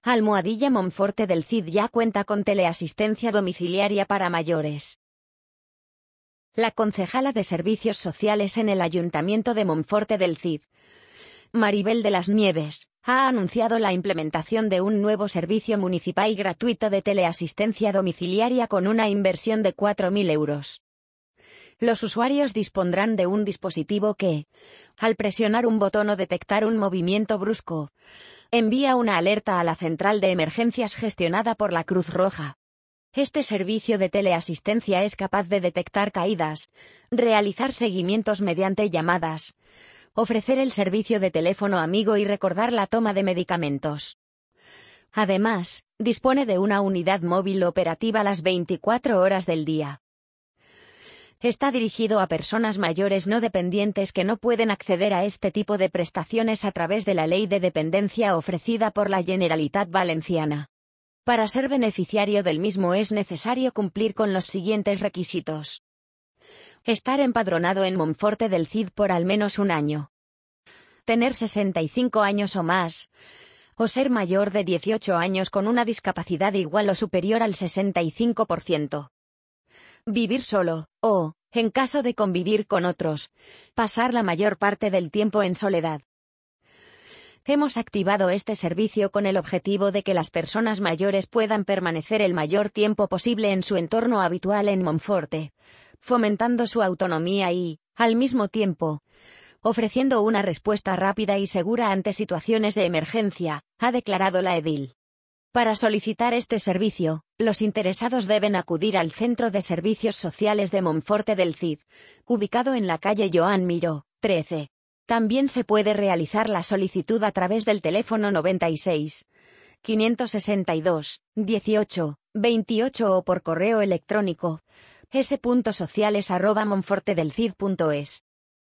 Almohadilla Monforte del Cid ya cuenta con teleasistencia domiciliaria para mayores. La concejala de Servicios Sociales en el Ayuntamiento de Monforte del Cid, Maribel de las Nieves, ha anunciado la implementación de un nuevo servicio municipal gratuito de teleasistencia domiciliaria con una inversión de 4.000 euros. Los usuarios dispondrán de un dispositivo que, al presionar un botón o detectar un movimiento brusco, envía una alerta a la central de emergencias gestionada por la Cruz Roja. Este servicio de teleasistencia es capaz de detectar caídas, realizar seguimientos mediante llamadas, ofrecer el servicio de teléfono amigo y recordar la toma de medicamentos. Además, dispone de una unidad móvil operativa las 24 horas del día. Está dirigido a personas mayores no dependientes que no pueden acceder a este tipo de prestaciones a través de la Ley de Dependencia ofrecida por la Generalitat Valenciana. Para ser beneficiario del mismo es necesario cumplir con los siguientes requisitos. Estar empadronado en Monforte del Cid por al menos un año. Tener 65 años o más. O ser mayor de 18 años con una discapacidad igual o superior al 65%. Vivir solo, o, en caso de convivir con otros, pasar la mayor parte del tiempo en soledad. Hemos activado este servicio con el objetivo de que las personas mayores puedan permanecer el mayor tiempo posible en su entorno habitual en Monforte, fomentando su autonomía y, al mismo tiempo, ofreciendo una respuesta rápida y segura ante situaciones de emergencia, ha declarado la edil. Para solicitar este servicio, los interesados deben acudir al Centro de Servicios Sociales de Monforte del Cid, ubicado en la calle Joan Miró, 13. También se puede realizar la solicitud a través del teléfono 96 562 18 28 o por correo electrónico s.sociales@monfortedelcid.es.